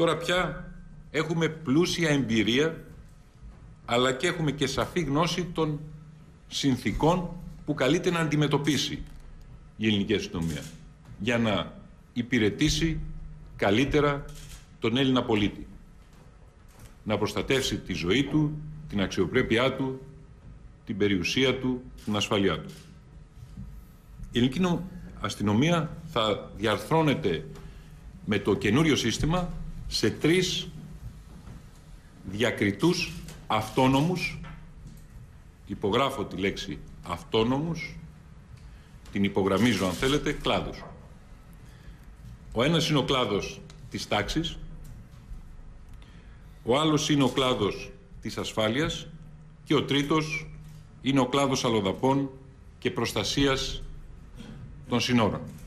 Τώρα πια έχουμε πλούσια εμπειρία, αλλά και έχουμε και σαφή γνώση των συνθήκων που καλείται να αντιμετωπίσει η ελληνική αστυνομία για να υπηρετήσει καλύτερα τον Έλληνα πολίτη. Να προστατεύσει τη ζωή του, την αξιοπρέπειά του, την περιουσία του, την ασφαλειά του. Η ελληνική αστυνομία θα διαρθρώνεται με το καινούριο σύστημα σε 3 διακριτούς αυτόνομους, υπογράφω τη λέξη αυτόνομους, την υπογραμμίζω αν θέλετε, κλάδους. Ο ένας είναι ο κλάδος της τάξης, ο άλλος είναι ο κλάδος της ασφάλειας και ο τρίτος είναι ο κλάδος αλλοδαπών και προστασίας των συνόρων.